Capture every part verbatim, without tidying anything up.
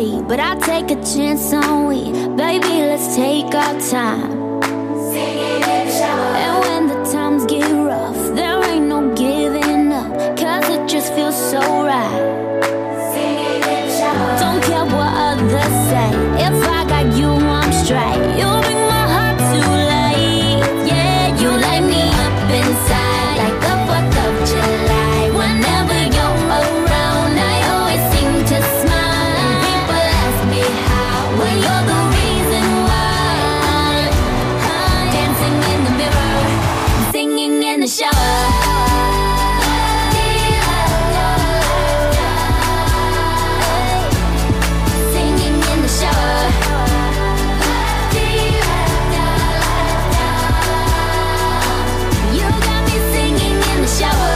be, but I'll take a chance on we. Baby, let's take our time. Sing it in the shower. And when the times get rough, there ain't no giving up, cause it just feels so right. Sing it in the shower. Don't care what others say, if I got you, I'm straight. You bring my heart to life, yeah. You light me up inside like the fourth of July. Whenever you're around, I always seem to smile. And people ask me how, well, you're the reason why. Dancing in the mirror, singing in the shower. Singing in the shower. You got me singing in the shower.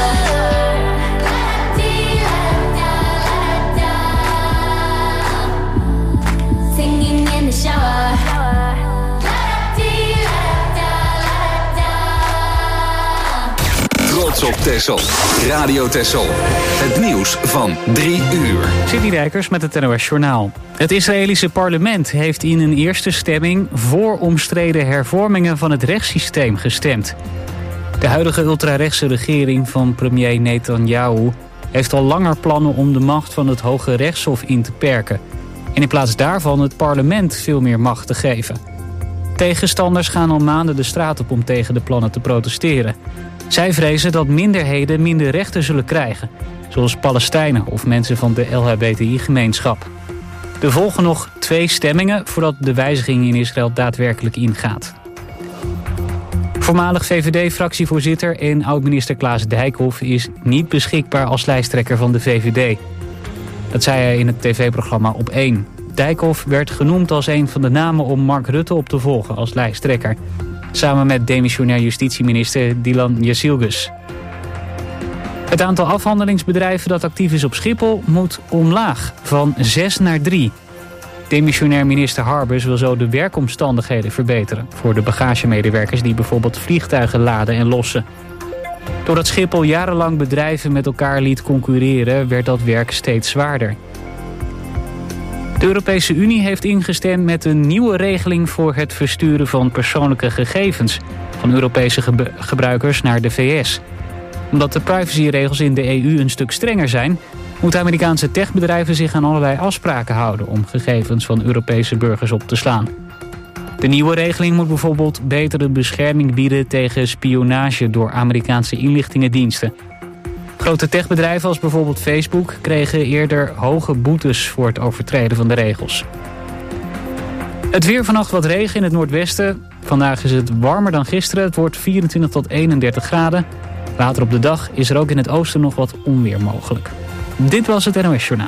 Singing in the shower. Trots op Texel. Radio Texel. Het nieuws van drie uur. Sidney Dijkers met het N O S Journaal. Het Israëlische parlement heeft in een eerste stemming voor omstreden hervormingen van het rechtssysteem gestemd. De huidige ultrarechtse regering van premier Netanyahu heeft al langer plannen om de macht van het Hoge Rechtshof in te perken. En in plaats daarvan het parlement veel meer macht te geven. Tegenstanders gaan al maanden de straat op om tegen de plannen te protesteren. Zij vrezen dat minderheden minder rechten zullen krijgen, zoals Palestijnen of mensen van de L H B T I-gemeenschap. Er volgen nog twee stemmingen voordat de wijziging in Israël daadwerkelijk ingaat. Voormalig V V D-fractievoorzitter en oud-minister Klaas Dijkhoff is niet beschikbaar als lijsttrekker van de V V D. Dat zei hij in het tv-programma Op één. Dijkhoff werd genoemd als een van de namen om Mark Rutte op te volgen als lijsttrekker. Samen met demissionair justitieminister Dylan Jezilgus. Het aantal afhandelingsbedrijven dat actief is op Schiphol moet omlaag, van zes naar drie. Demissionair minister Harbers wil zo de werkomstandigheden verbeteren voor de bagagemedewerkers die bijvoorbeeld vliegtuigen laden en lossen. Doordat Schiphol jarenlang bedrijven met elkaar liet concurreren, werd dat werk steeds zwaarder. De Europese Unie heeft ingestemd met een nieuwe regeling voor het versturen van persoonlijke gegevens van Europese ge- gebruikers naar de V S. Omdat de privacyregels in de E U een stuk strenger zijn, moeten Amerikaanse techbedrijven zich aan allerlei afspraken houden om gegevens van Europese burgers op te slaan. De nieuwe regeling moet bijvoorbeeld betere bescherming bieden tegen spionage door Amerikaanse inlichtingendiensten. Grote techbedrijven als bijvoorbeeld Facebook kregen eerder hoge boetes voor het overtreden van de regels. Het weer, vannacht wat regen in het noordwesten. Vandaag is het warmer dan gisteren. Het wordt vierentwintig tot eenendertig graden. Later op de dag is er ook in het oosten nog wat onweer mogelijk. Dit was het N O S Journaal.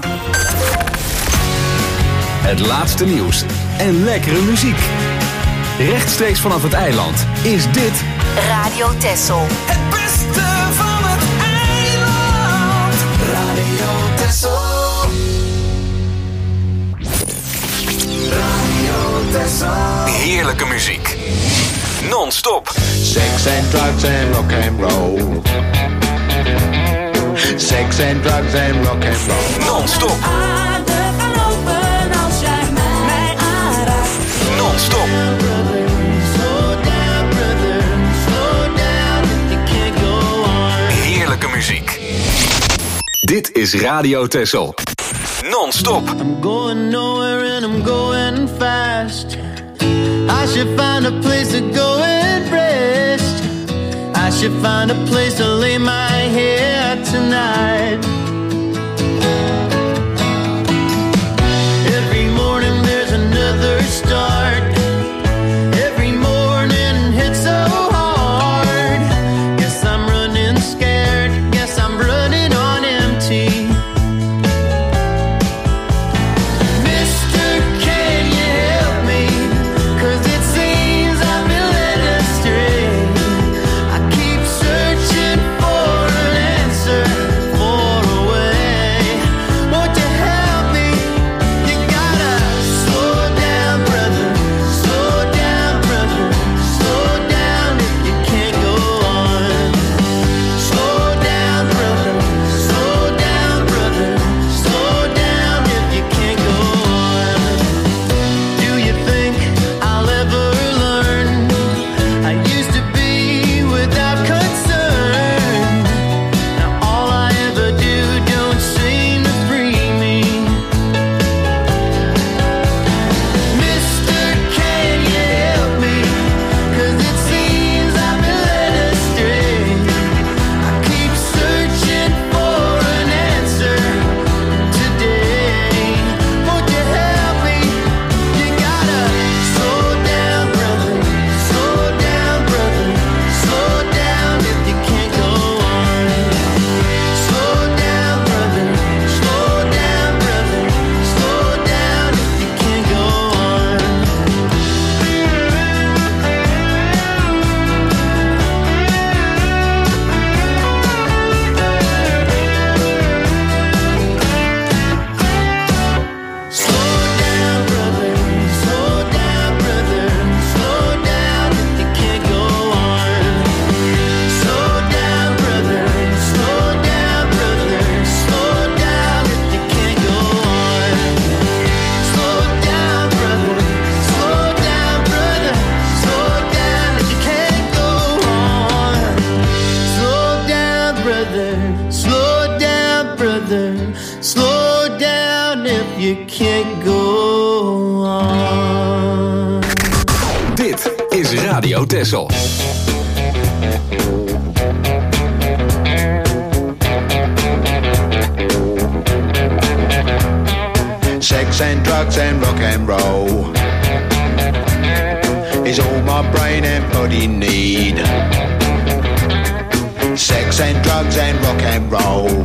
Het laatste nieuws en lekkere muziek. Rechtstreeks vanaf het eiland is dit Radio Texel. Het beste van het eiland. Radio Texel. Radio Texel. heerlijke muziek. Non-stop. Sex and drugs and rock and roll. Sex and drugs and rock and roll. Non-stop. Non-stop. Heerlijke muziek. Dit is Radio Texel. Non-stop. I'm going nowhere and I'm going fast. I should find a place to go and rest. I should find a place to lay my head tonight. Every morning there's another start. Every morning hits so hard. Guess I'm running scared. Guess I'm running on empty. For brother. Slow down, brother. Slow down if you can't go on. Dit is Radio Texel. Sex and drugs and rock and roll is all my brain and body need. Sex and drugs and rock and roll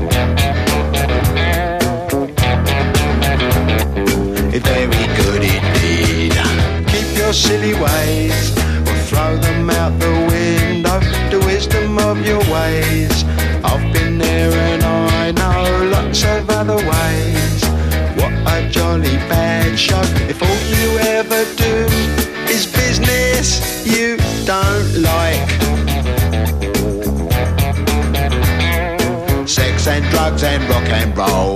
is very good indeed. Keep your silly ways or throw them out the window. The wisdom of your ways, I've been there and I know lots of other ways. What a jolly bad show if all you ever do is business you don't like. Sex and drugs and rock and roll.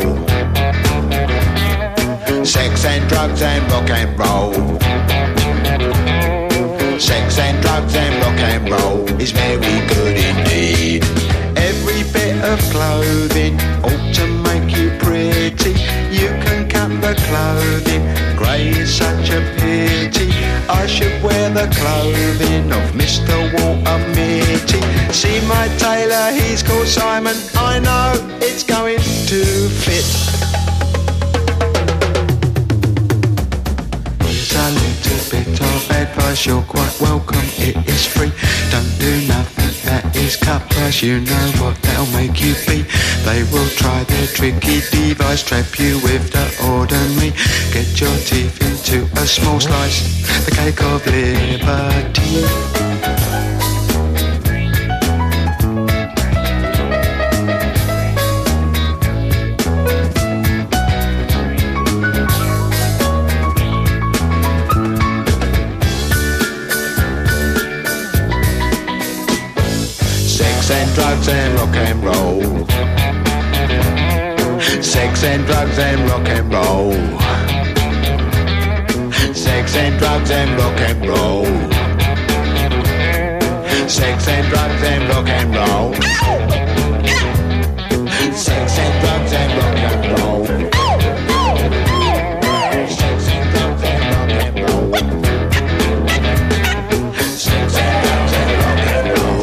Sex and drugs and rock and roll. Sex and drugs and rock and roll is very good indeed. Every bit of clothing ought to make you pretty. You can cut the clothing, grey is such a pity. I should wear the clothing of Mister Walter Mitty. See my tailor, he's called Simon. I know it's going to fit. Here's a little bit of advice, you're quite welcome, it is free. Don't do nothing that is cut price, you know what they'll make you be. They will try their tricky device, trap you with the ordinary. Get your teeth into a small slice, the cake of liberty. Drugs and rock and roll. Sex and drugs and rock and roll. Sex and drugs and rock and roll. Sex and drugs and rock and roll. Sex and drugs and rock and roll. Sex and drugs and rock and roll. Sex and drugs and rock and roll.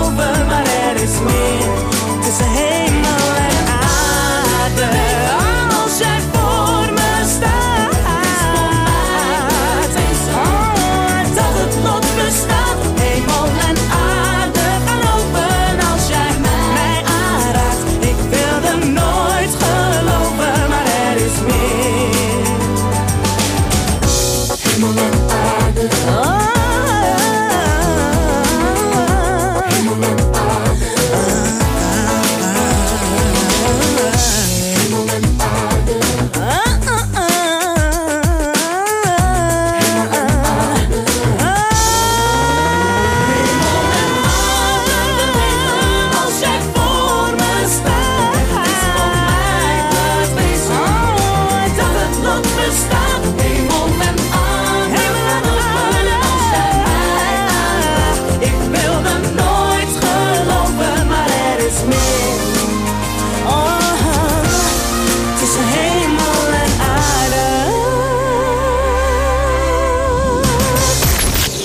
Tussen hemel en aarde. Oh.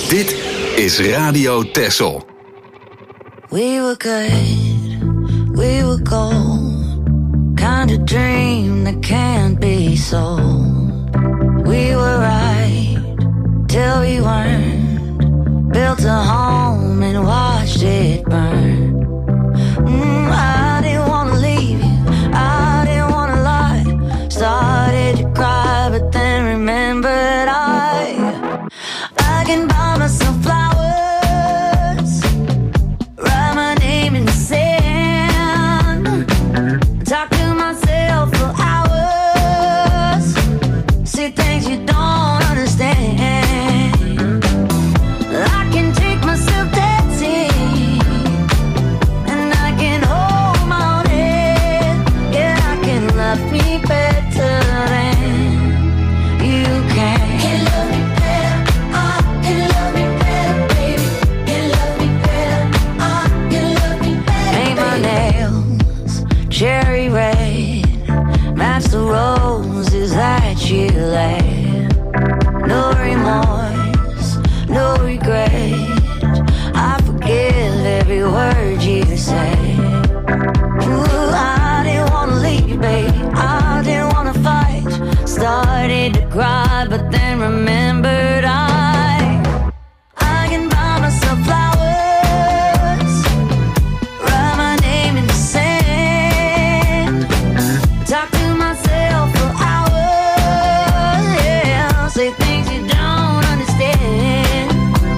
Dit is Radio Texel. We were good, we were gold. Kind of dream that can't be sold. We were right till we weren't. Built a home and watched it burn. Mm, I didn't want to leave you, I didn't want to lie. Started to cry, but then remembered I I can buy myself flowers, write my name in the sand, talk to myself for hours, see things you don't understand. I can take myself dancing, and I can hold my own head. Yeah, I can love me better than you can. Can love me better, I can love me better, baby. Can love me better, I can love me better. Paint my nails cherry red, match the roses that you laid. No remorse, no regret. I forgive every word you say. Ooh, I didn't wanna leave, babe. I didn't wanna fight. Started to cry, but then remembered I I can buy myself flowers, write my name in the sand, talk to myself for hours. Yeah, say things you don't understand.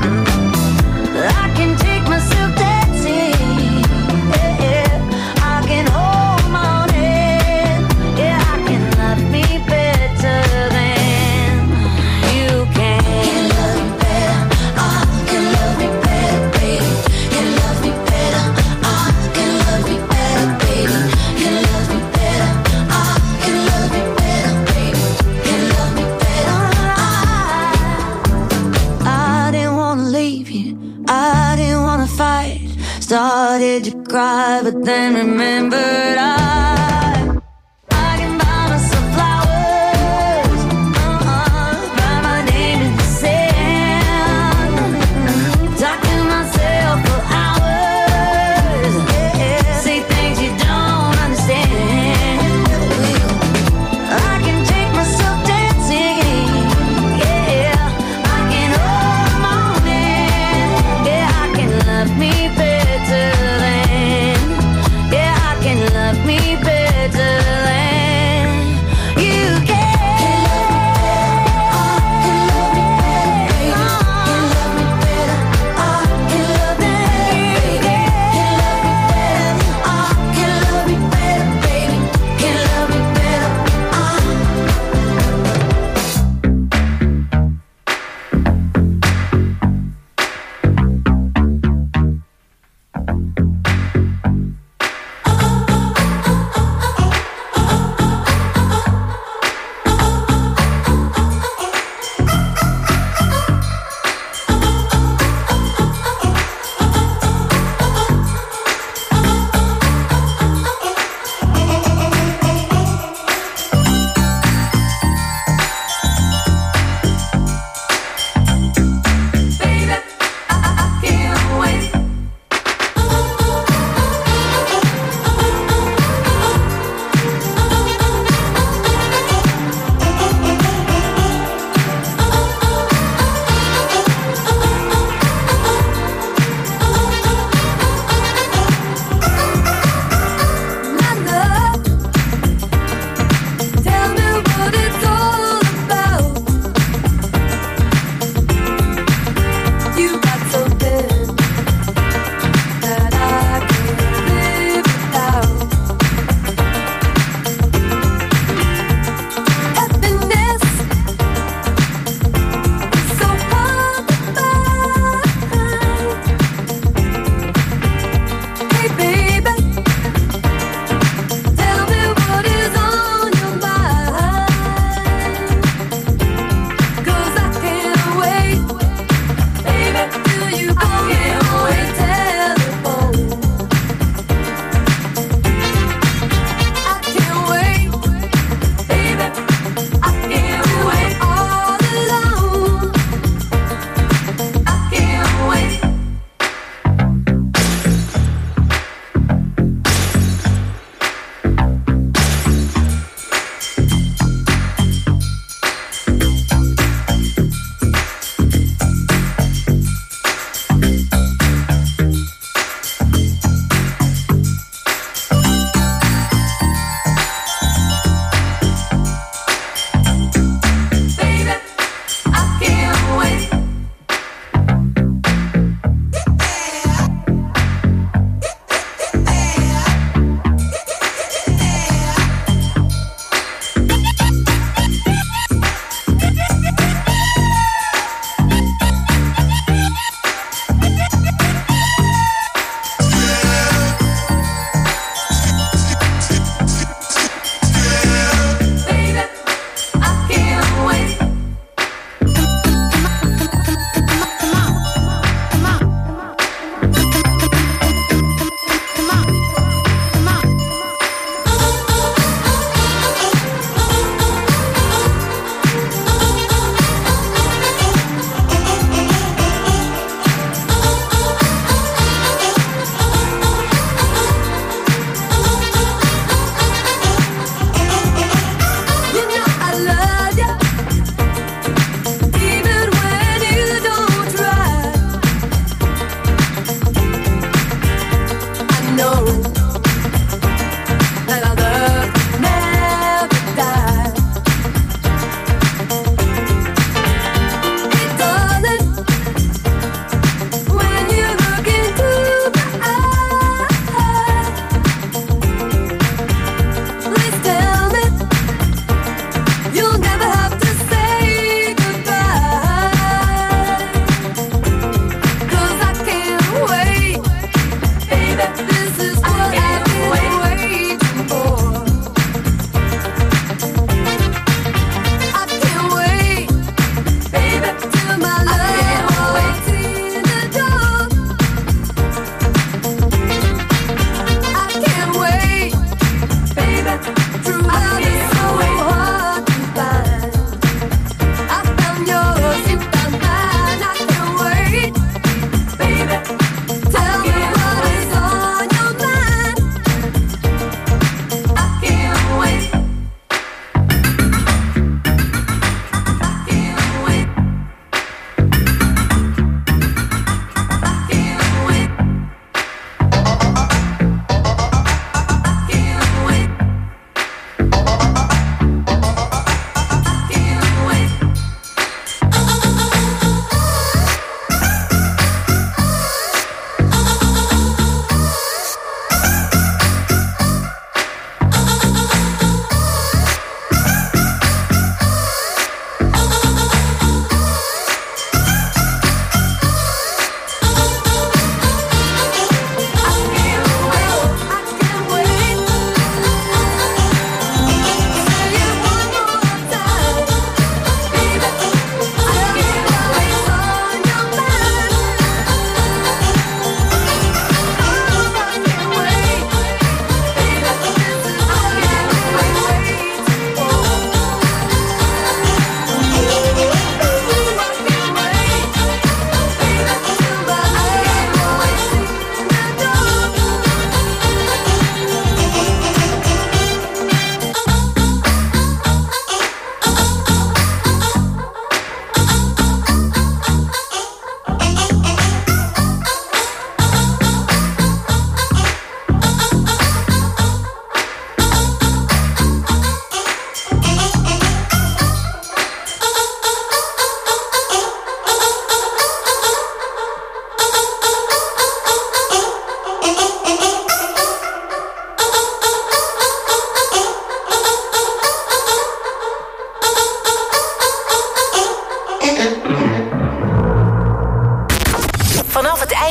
I can take myself dancing. Yeah, yeah. I can hold my own head. Yeah, I can love me better than you can. Can love me better. I can love me better, baby. Can love me better. I can love me better, baby. Can love me better. I can love me better, baby. Can love me better. I I didn't wanna leave you, I didn't wanna fight. Started to cry, but then remembered I I can buy myself flowers, uh-uh, write my name in the sand, talk to myself for hours, yeah, say things you don't understand. I can take myself dancing, yeah, I can hold my own hand, yeah, I can love me better than, yeah, I can love me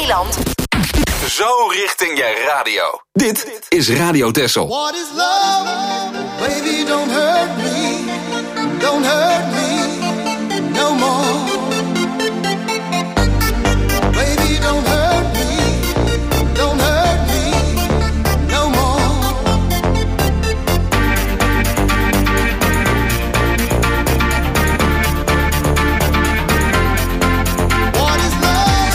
eiland. Zo richting je radio. Dit is Radio Texel. What is love? Baby, don't hurt me. Don't hurt me no more. Baby, don't hurt me. Don't hurt me no more. What is love?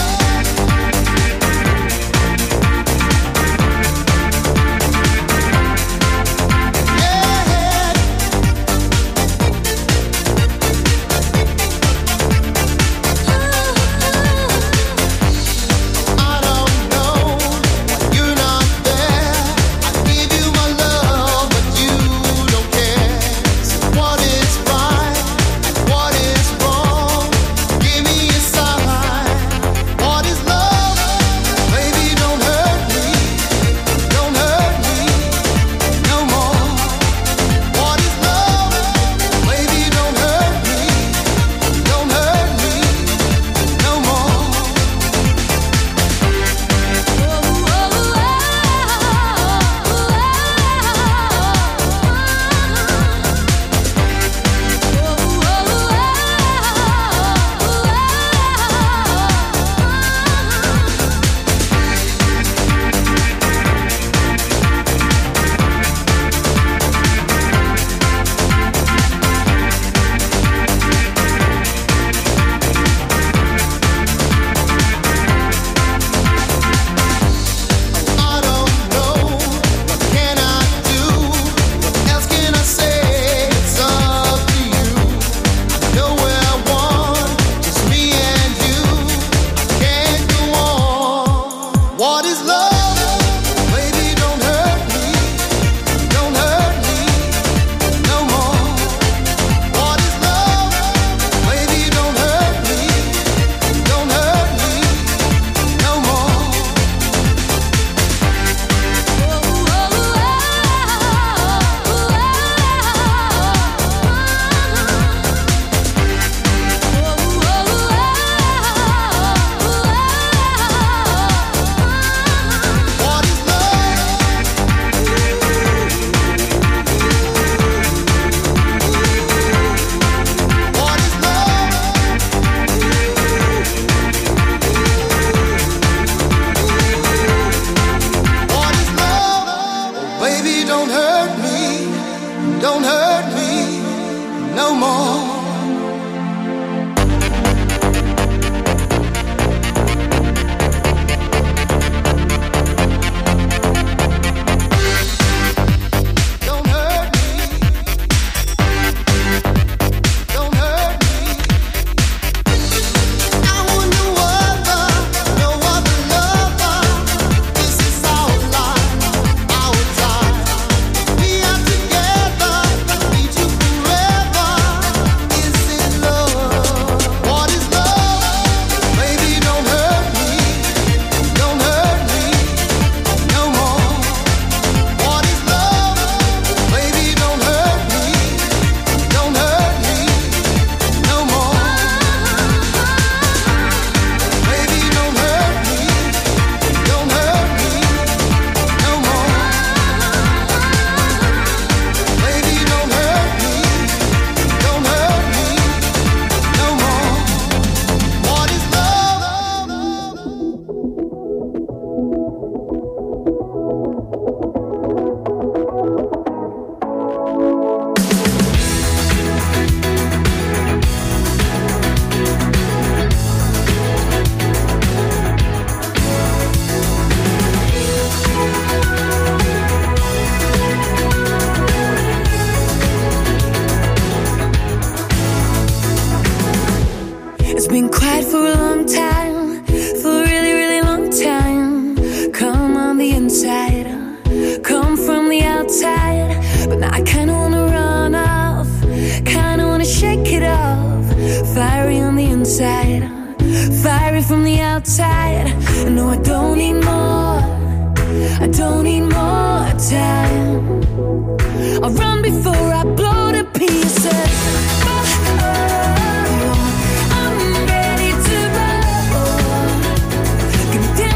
been quiet for a long time, for a really, really long time. Come on the inside, come from the outside. But now I kinda wanna run off, kinda wanna shake it off. Fiery on the inside, fiery from the outside. No, I don't need more, I don't need more time. I'll run before I blow to pieces. I'm ready to roll. Gonna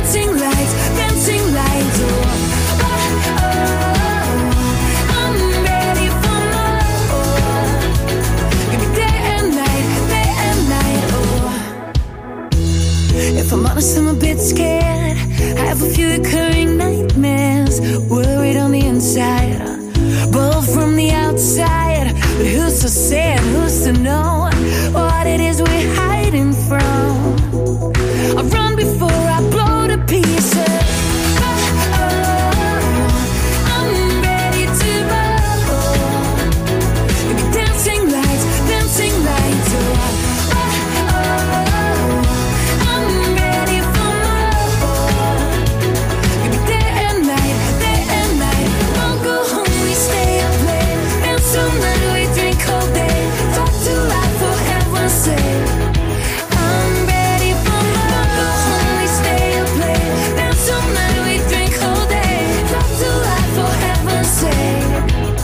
to say and who's to know what it is we're hiding from? I run before I blow to pieces. Oh, oh, I'm ready to go. Maybe dancing lights, dancing lights. Oh, oh, oh, I'm ready for more. Maybe day and night, day and night. Won't go home, we stay up late. Dance all night, we drink all day. Talk to life for heaven's sake. I'm ready for more. Won't go home, we stay up late. Dance all night, we drink all day. Talk to life for heaven's sake.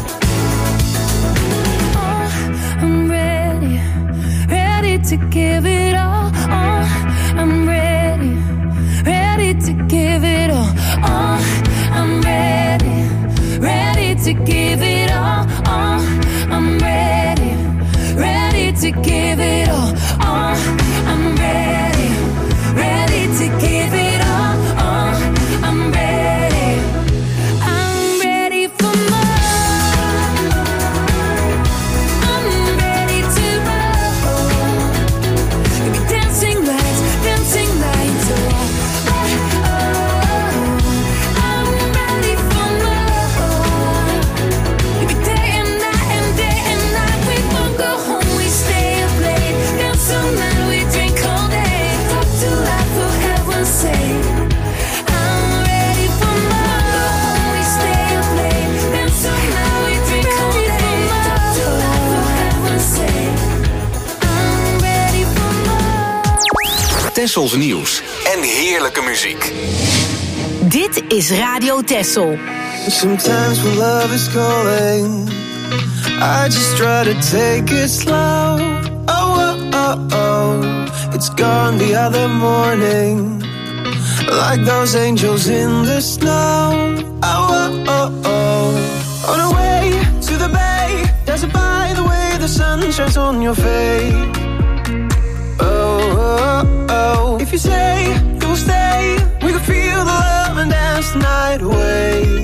Oh, I'm ready, ready to give it all. Oh, I'm ready, ready to give it all. Oh, I'm ready, ready to give it all. Oh, I'm ready, ready to give it all. Oh, I'm ready, ready to give it all. Oh, I'm ready, I'm ready for more. I'm ready to go. Maybe dancing lights, dancing lights. Oh, oh, oh, I'm ready for more. Maybe day and night and day and night. We won't go home, we stay up late. Dance all night, we drink all day. Talk to life for heaven's sake. I'm ready for more. Go home, we stay up late. Dance all night, we drink all day. Talk to life for heaven's sake. I'm ready for more. Tessels nieuws en heerlijke muziek. Dit is Radio Tessel. Sometimes when love is calling, I just try to take it slow. Oh, oh, oh, oh, it's gone the other morning, like those angels in the snow. Oh, oh, oh, oh, on our way to the bay, does it by the way the sun shines on your face? Oh, oh, oh, if you say you'll stay, we can feel the love and dance the night away.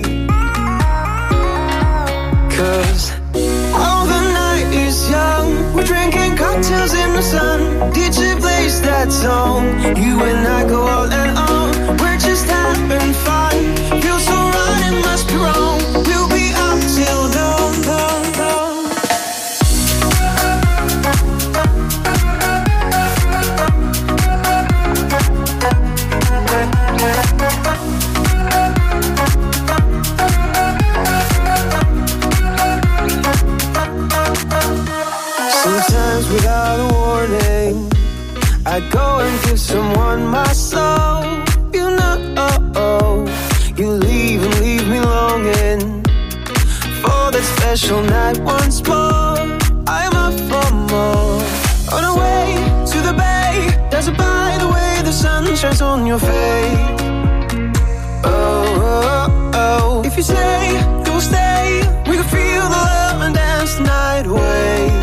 Cause all the night is young, we're drinking cocktails in the sun. D J plays that song, you and I go all and on. We're just having fun, feels so right, it must be wrong. We'll be up till dawn, dawn, dawn. Sometimes without a warning, I go and give someone my soul. You know, you leave and leave me longing for that special night once more. I'm up for more. On our way to the bay, does it by the way the sun shines on your face? Oh, oh, oh, if you say you'll stay, we can feel the love and dance the night away.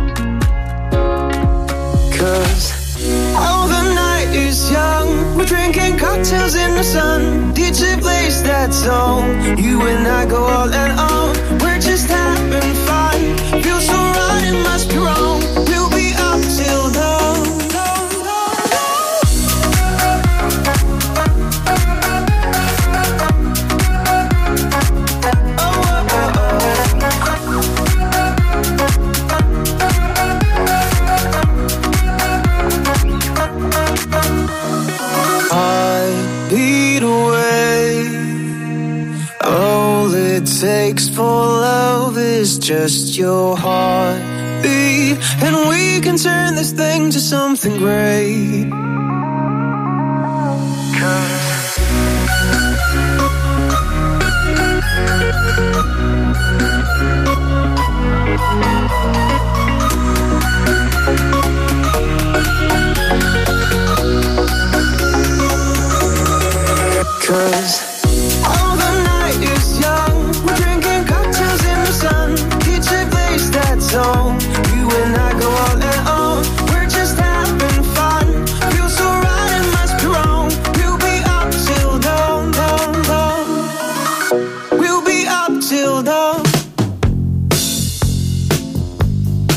Cause all the night is young, we're drinking cocktails in the sun. D J plays that song, you and I go all and on. We're just having fun, feels so right, it must be wrong. We'll be up till dawn. Takes for love is just your heartbeat, and we can turn this thing to something great. Cause all the night is young, we're drinking cocktails in the sun. D J plays that song, you and I go all and on. We're just having fun, feels so right, it must be wrong. We'll be up till dawn, dawn, dawn. We'll be up till dawn.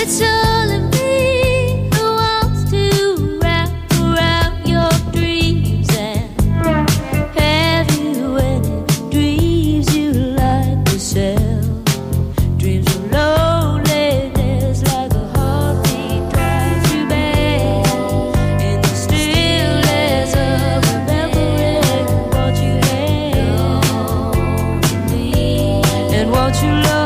It's only me who wants to wrap around your dreams. And have you any dreams you like to sell? Dreams of loneliness, like a heartbeat drives you back in the stillness of remembering what you had and what you love.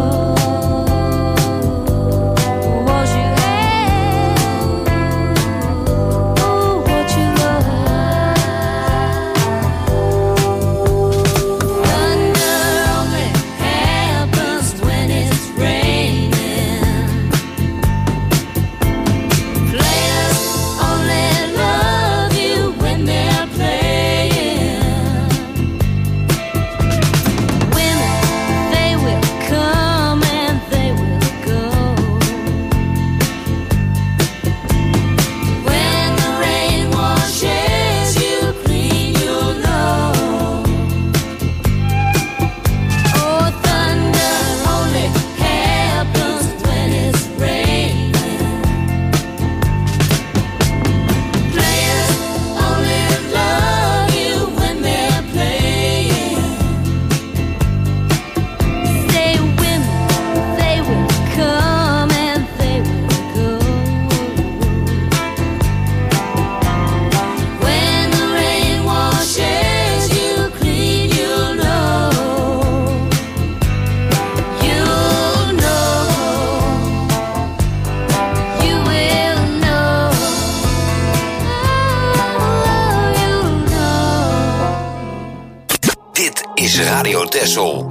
Radio Texel.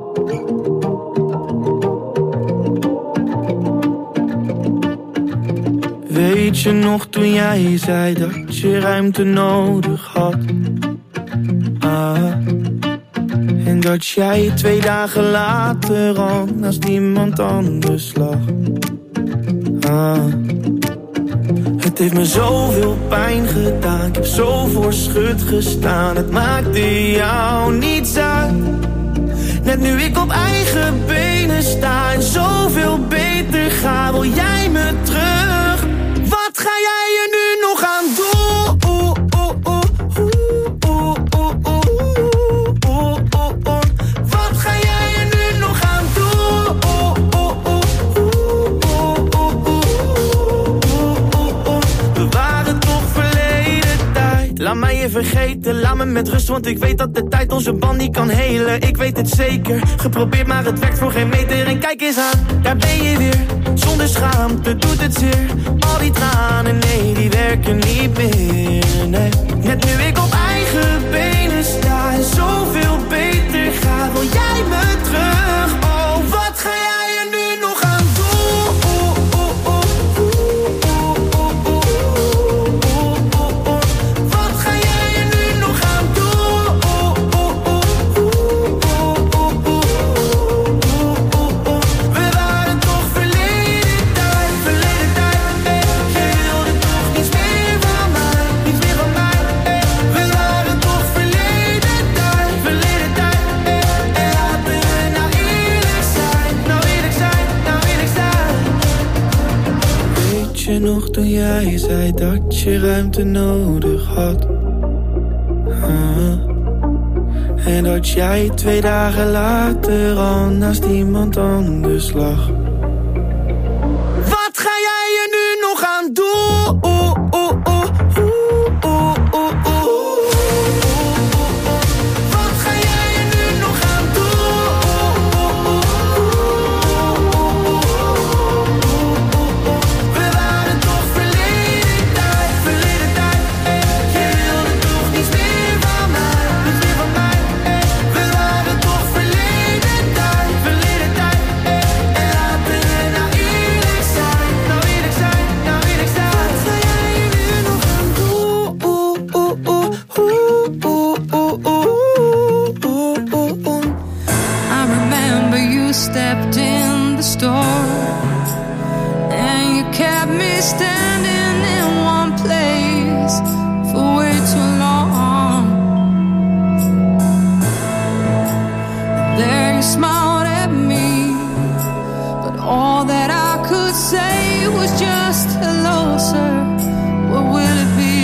Weet je nog toen jij zei dat je ruimte nodig had? Ah. En dat jij twee dagen later al naast iemand anders lag. Ah. Het heeft me zoveel pijn gedaan, ik heb zo voor schut gestaan. Het maakte jou niets uit, net nu ik op eigen benen sta en zoveel beter ga, wil jij me terug. Wat ga jij er nu nog aan doen? Wat ga jij er nu nog aan doen? We waren toch verleden tijd. Laat mij je vergeten, laat me met rust, want ik weet dat de tijd onze band niet kan helen. Ik weet het zeker, geprobeerd maar het werkt voor geen meter. En kijk eens aan, daar ben je weer, zonder schaamte doet het zeer. Al die tranen, nee, die werken niet meer, nee. Net nu ik op eigen benen sta en zoveel beter ga, wil jij me terug. Oh, wat ga jij er nu nog aan doen? Wat ga jij er nu nog aan doen? We waren toch verleden tijd, verleden tijd. Jij wilde toch niets meer van mij, niets meer van mij. We waren toch verleden tijd, verleden tijd. En laten we nou eerlijk zijn, nou eerlijk zijn, nou eerlijk zijn. Weet je nog toen jij zei dat je ruimte nodig had? Ah. En dat jij twee dagen later al naast iemand anders lag. Wat ga jij er nu nog aan doen? Wat ga jij er nu nog aan doen? We waren toch verleden tijd, verleden tijd. Jij wilde toch niets meer van mij, niets meer van mij. We waren toch verleden tijd, verleden tijd. En laten we nou eerlijk zijn, nou eerlijk zijn, nou eerlijk zijn. Wat ga jij er nu nog aan doen? I remember you stepped in the store and you kept me standing in one place for way too long. There you smiled at me, but all that I could say say it was just hello, sir, what will it be?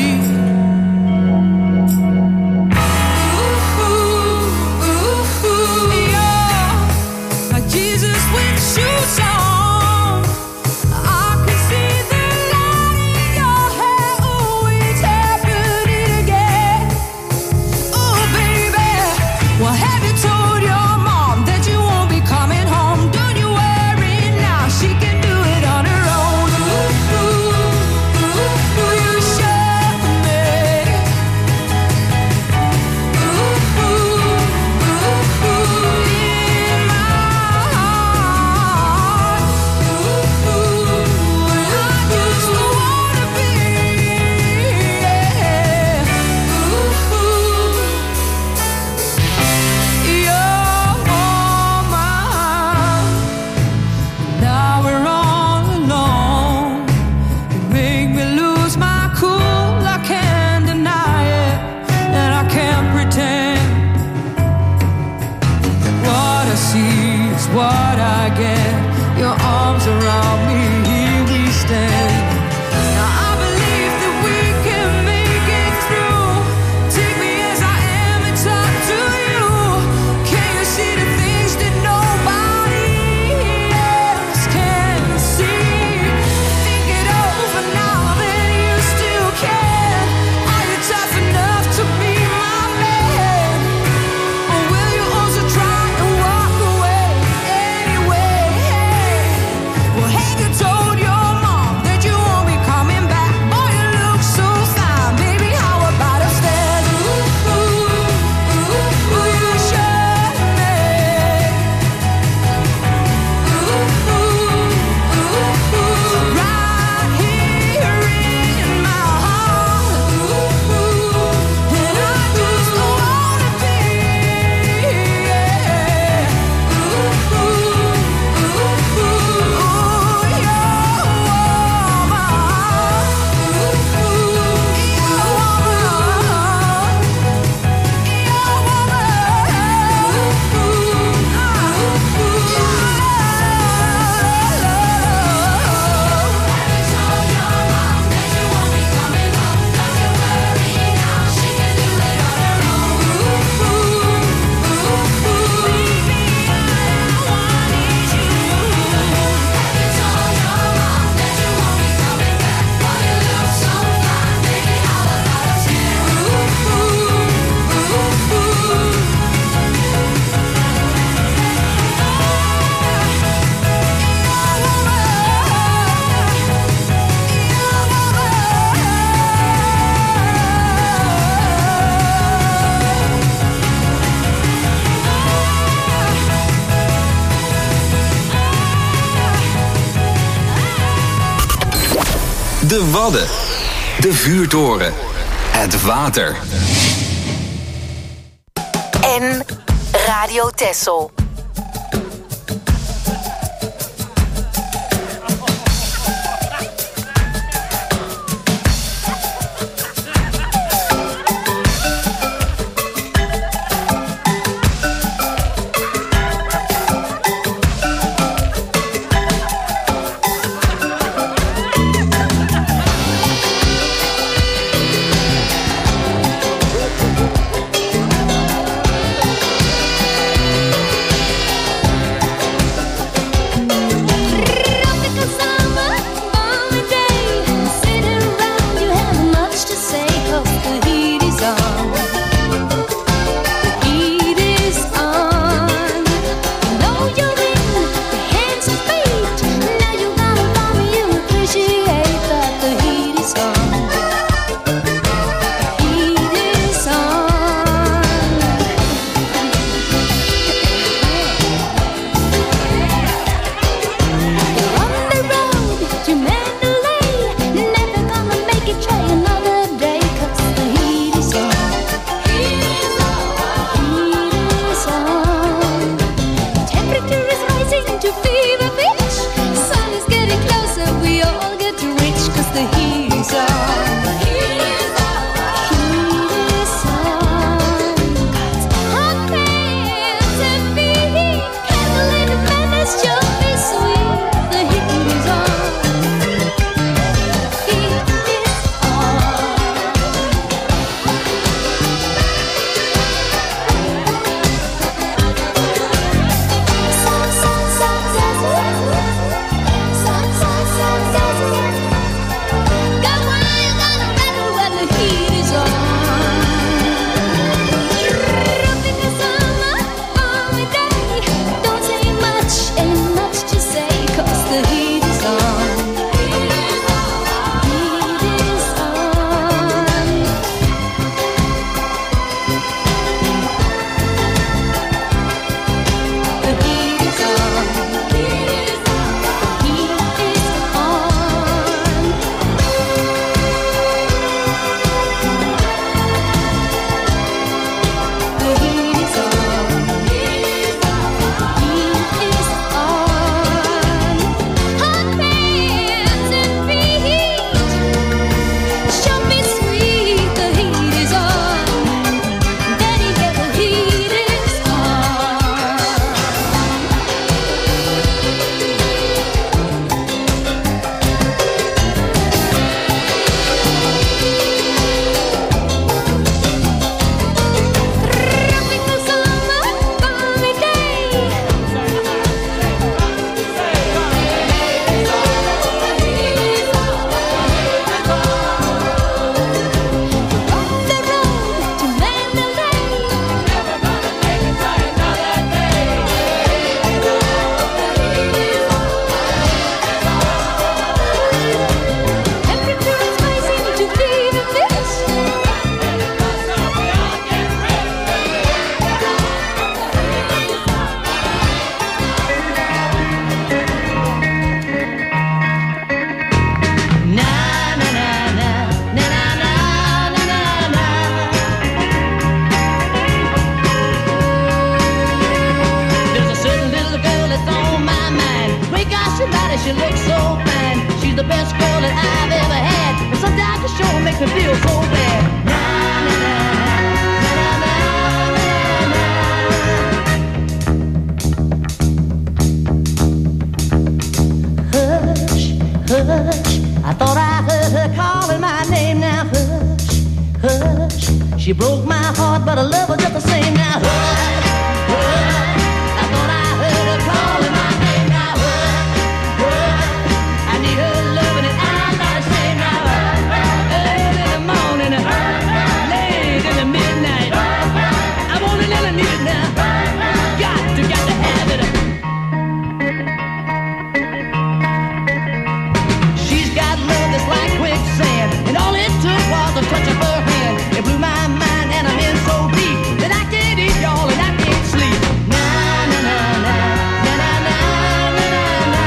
De Wadden. De vuurtoren. Het water. En Radio Texel. best girl that I've ever had. And sometimes the show makes me feel so bad. Na, na, na, na, na, na, na. Hush, hush, I thought I heard her calling my name. Now hush, hush, she broke my heart, but I love her just the same. Now hush, hush, I thought I heard her calling my name. Now hush, hush, I need her loving and I'm not ashamed. Now hush, early in the morning, late in the midnight, I want it and I need it now. Got to, got to have it. She's got love that's like quicksand, and all it took was a touch of her hand. It blew my mind and I'm in so deep that I can't eat, y'all, and I can't sleep. Na na na na na na na na na.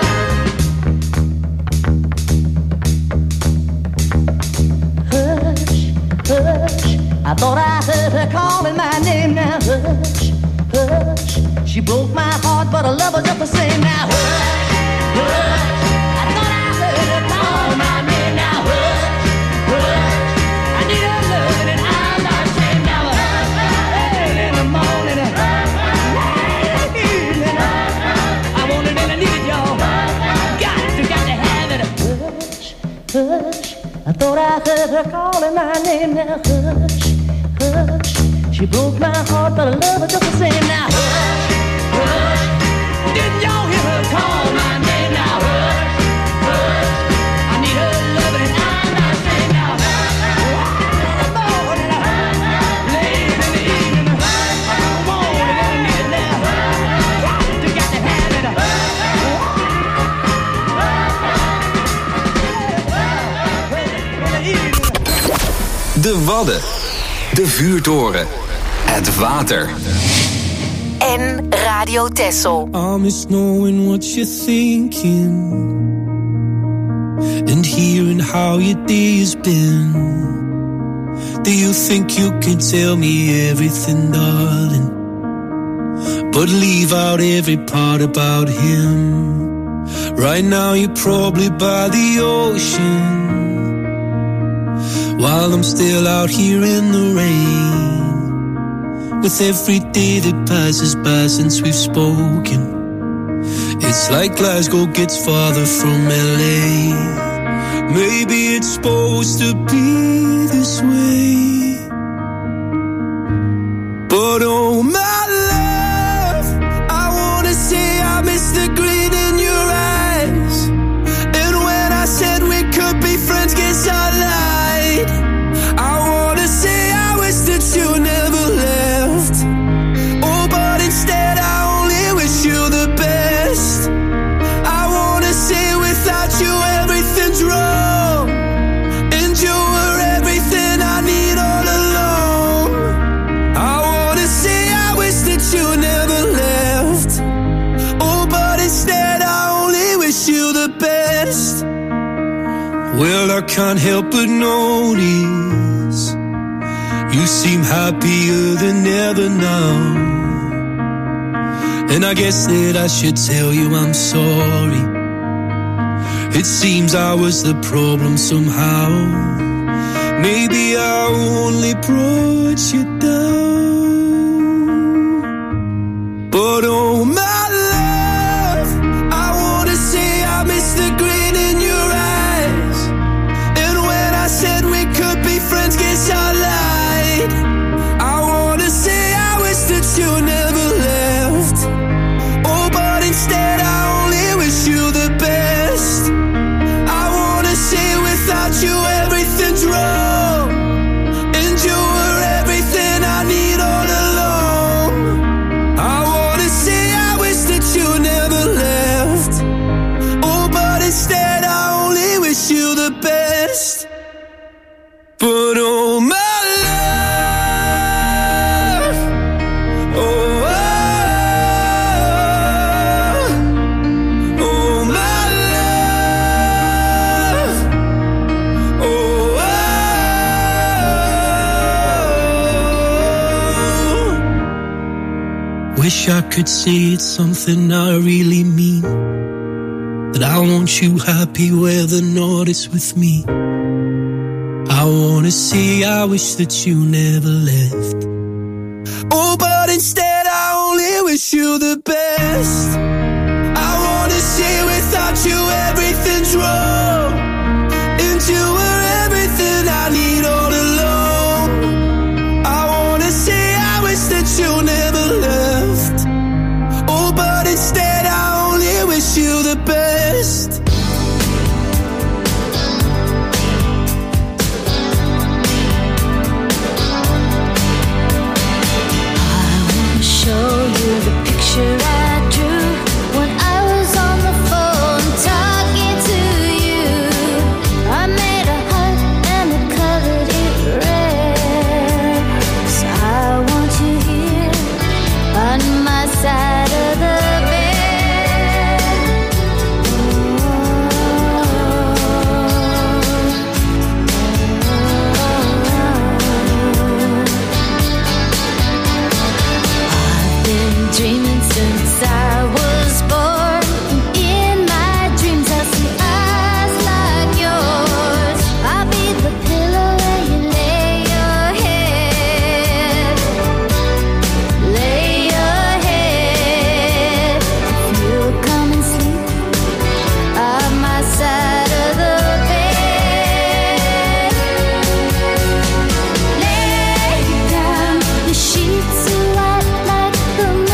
Hush, hush, I thought I heard her calling my name. Now hush, hush, she broke my heart, but I love her just the same. Now hush, hush, I thought I heard her call my name. Now hush, hush, I need her loving and I'm not ashamed. Now hush, early in the morning, late evening, I want it and I need it, y'all. Got to, got to have it. Hush, hush, I thought I heard her calling my name. Now hush, hush, she broke my heart, but I love her just the same. Now hush, hush, didn't y'all hear her call my name? Now hush, hush, I need her loving and I'm not ashamed. Now hush, in the morning, late in the evening, I want it and I need it now. Got to, got to have it. De Wadden. De Vuurtoren. Het water. En Radio Texel. I miss knowing what you're thinking and hearing how your day has been. Do you think you can tell me everything, darling, but leave out every part about him? Right now you're probably by the ocean, while I'm still out here in the rain. With every day that passes by since we've spoken, it's like Glasgow gets farther from L A. Maybe it's supposed to be this way, but oh my love, I wanna say I miss the gleam in your eyes. And when I said we could be friends, guess I lied. I wanna say I wish that you never left. Oh, but instead I only wish you the best. I wanna say without you everything's wrong, and you were everything I need all along. I wanna say I wish that you never left. Oh, but instead I only wish you the best. Well, I can't help but notice you seem happier than ever now, and I guess that I should tell you I'm sorry. It seems I was the problem somehow. Maybe I only brought you down, but oh my love, I wanna say I miss the grin in your eyes. And when I said we could be friends, guess I lied. I wanna say I wish that you never left. Oh, but instead I only wish you the best. I wanna say without you everything's wrong, and you were everything I need all along. I wanna say I wish that you never left. Oh, but instead I only wish you the best. But oh my love, oh, oh, oh my love, oh, oh. Wish I could say it's something I really mean, that I want you happy where the north is with me. I wanna see, I wish that you never left. Oh, but instead I only wish you the best. I wanna say without you everything's wrong, and you were everything I need all along. I wanna say I wish that you never left. Oh, but instead I only wish you the best. Show you the picture I drew when I was on the phone talking to you. I made a heart and I colored it red. So I want you here on my side of the bed. Dreaming since I was born. In my dreams I see eyes like yours. I'll be the pillow where you lay your head. Lay your head. If you come and sleep on my side of the bed. Lay down, the sheets are white like the moon.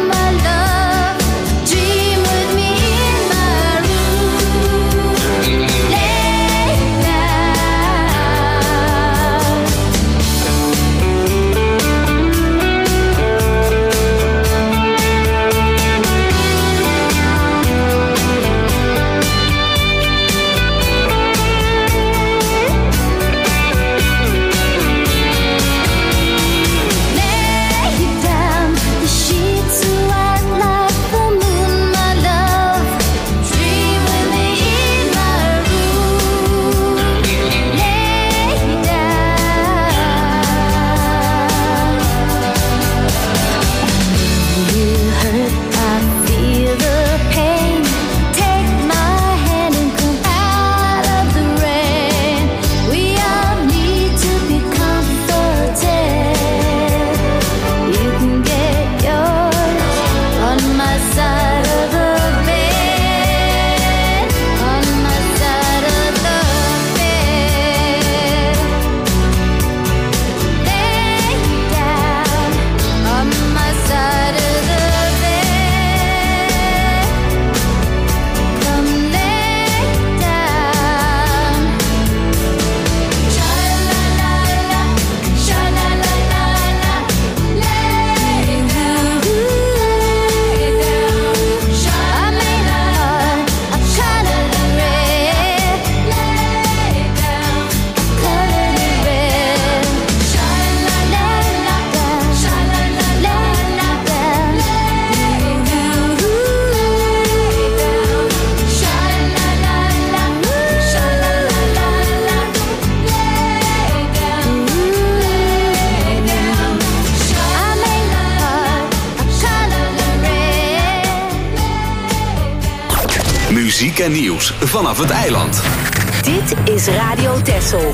Muziek en nieuws vanaf het eiland. Dit is Radio Texel.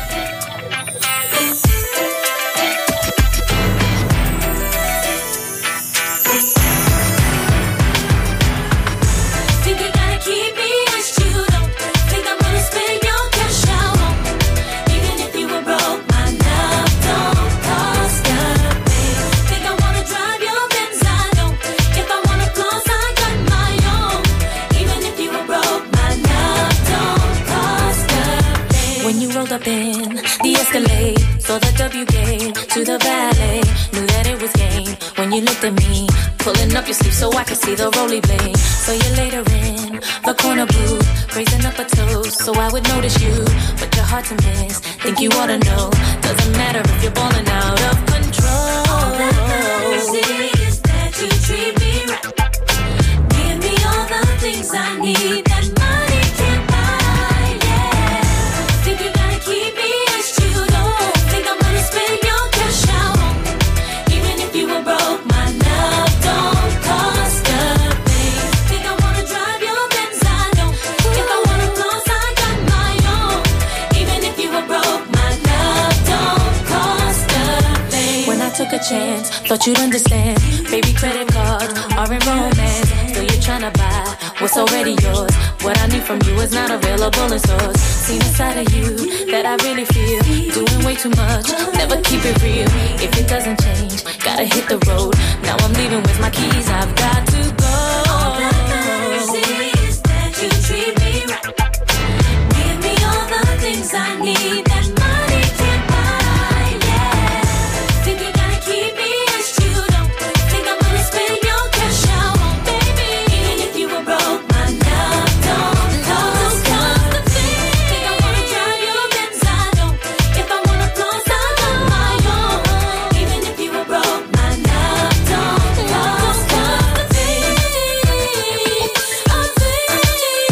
Up in the Escalade, saw the W game to the valet, knew that it was game when you looked at me, pulling up your sleeve so I could see the roly blade. So you later in the corner booth, raising up a toast so I would notice you, but you're hard to miss. Think you ought to know, doesn't matter if you're balling out of control. All that matters is that you treat me right. Give me all the things I need that money can't buy. Keep me as you don't think I'm gonna spend your cash out on me. Even if you were broke, my love don't cost a thing. Think I wanna drive your Benz, I don't. chance, thought you'd understand. Baby, credit cards are in romance. Still you're trying to buy what's already yours. What I need from you is not available in stores. Seen a side of you that I really feel. Doing way too much, never keep it real. If it doesn't change, gotta hit the road. Now I'm leaving with my keys, I've got to go. All that matters is that you treat me right. Give me all the things I need that money can't buy, yeah. Think you gotta keep me as you don't. Think I'm gonna spend your cash out on baby. Even if you were broke, my love don't cost the thing. Think I wanna drive your Benz, I don't. If I wanna floss, I got my own. Even if you were broke, my love don't cost the thing. A thing, a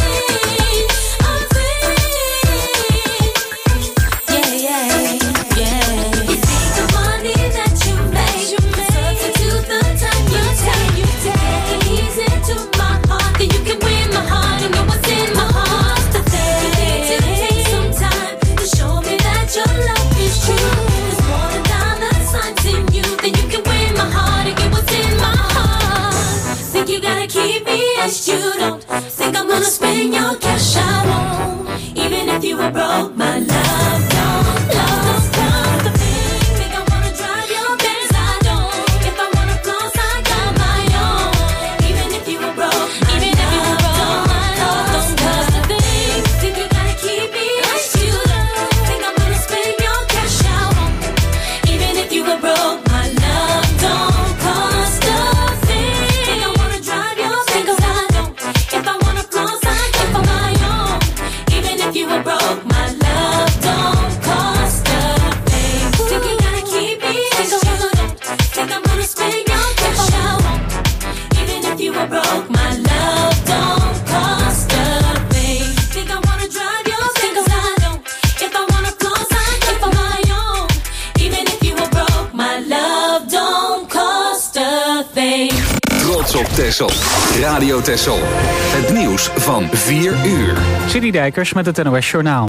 thing. Yeah, yeah, yeah. You think the money that you make, substitute the time you take. You take it easy to my heart, then you can win my heart and know what's in my heart. The thing you need to take some time to show me that your love is true. There's more than dollar signs in you, then you can win my heart and get what's in my heart. Think you gotta keep me as you don't. Think I'm gonna spend your cash, I won't. Even if you were broke, my love don't love cost the thing. Think I wanna drive your Benz, I don't. If I wanna floss, I got my own. Even if you were broke, even if you were broke, my love don't cost the thing. Think you gotta keep me as you don't. Think I'm gonna spend your cash, I won't. Even if you were broke, my love don't cost a thing. Think I wanna drive your Benz, I don't. If I wanna floss, I got my own. Even if you were broke, my love don't cost a thing. Think you gotta keep me as you don't. Think I'm gonna spend your cash, I won't. Even if you were broke, my love don't cost a thing. Think I wanna drive your Benz, I don't. If I wanna floss, I got my own. Even if you were broke, my love don't cost a thing. Trots op Texel. Radio Texel. Het nieuws van vier uur. City Dijkers met het N O S Journaal.